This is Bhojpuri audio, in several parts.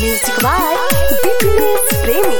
Music by Fitness Premi.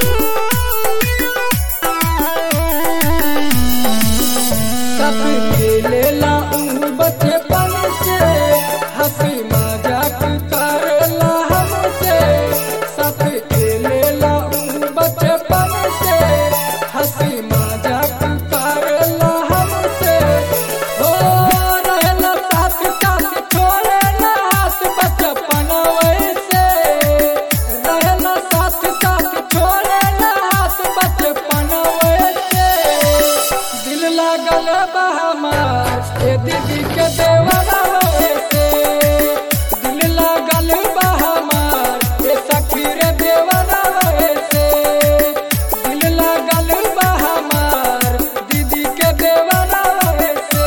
सब खेलेला बचपन से हंसी मजाक करेला हमसे। सब खेलेला बचपन से हंसी मजाक करेला हमसे। हो रहेला साथ साथ छोड़ेला हाथ बचपन वैसे। रहेला साथ साथ छोड़ेला हाथ बचपन वैसे। दिल लागल बा हमार ए दीदी के देवरा वैसे। दिल लागल बा हमार ए सखी रे देवरा वैसे। दिल लागल बा हमार दीदी के देवरा वैसे।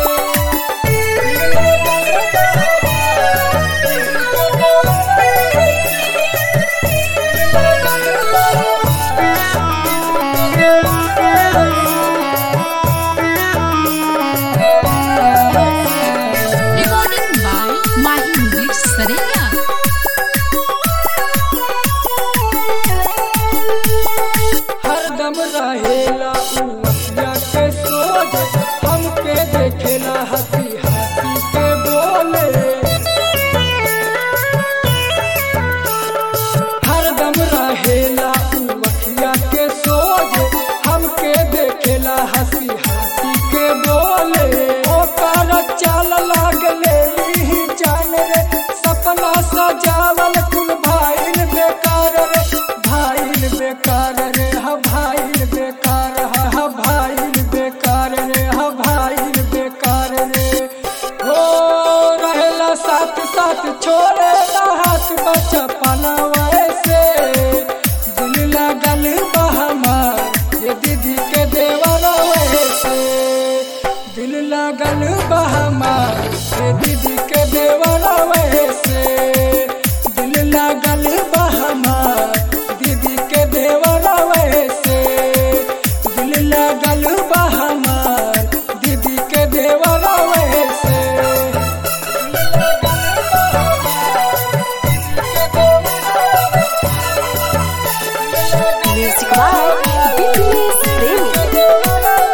Recording by Mahi Music Saraya. हरदम रहेला उमरिया के सोच। हमके देखेला हंसी हंसी के बोले। हरदम रहेला उमरिया के सोच। हमके देखेला हंसी हंसी के बोले। ओकर चाल लागले ली जान रे। सपना सजावल कुल भाईल बेकार रे। भाईल बेकार रे हा भाईल बेकार हा भाईल बेकार रे हा भाईल बेकार रे। हो रहेला साथ साथ छोड़ेला हाथ बचपन वैसे। दिल लागल बा हमार ये दीदी के देवरा वैसे। दिल लागल बा हमार ये दीदी के देवरा वैसे। दिल लागल बा हमार दीदी के देवरा वैसे। दिल लागल बा हमार दीदी के देवरा वैसे। Music by Fitness Premi.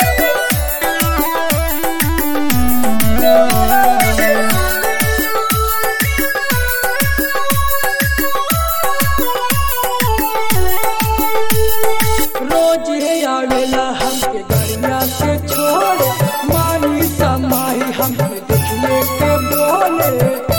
रोज हे आवेला हमके गरिया से छोड़े। मानी समाई हमके देखिए के बोले।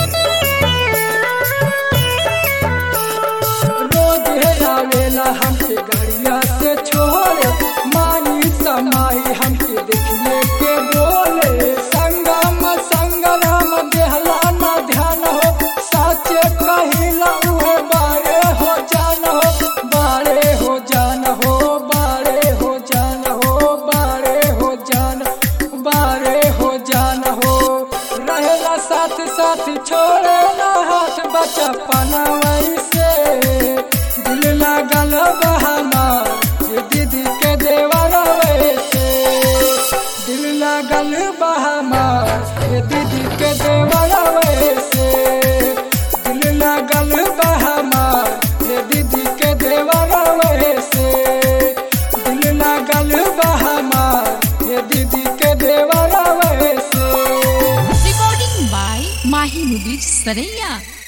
रोज हे आवेला हमके गरिया से छोड़े। मानी समाई हमके देखिए के बोले। संगम संगराम देहला ना ध्यान हो। साचे कहिला उहे बारे हो जान हो। बारे हो जान हो बारे हो जान हो बारे हो जान बारे हो जान हो। रहेला साथ साथ छोड़ेला हाथ बचपन वैसे। दिल लागल बा हमार ये दीदी के देवरा वैसे। दिल लागल बा हमार ये दीदी के देवरा वैसे। दिल लागल बा हमार ये दीदी के देवरा वैसे। दिल लागल बा हमार ये दीदी के देवरा वैसे। Recording by Mahi Music Saraya.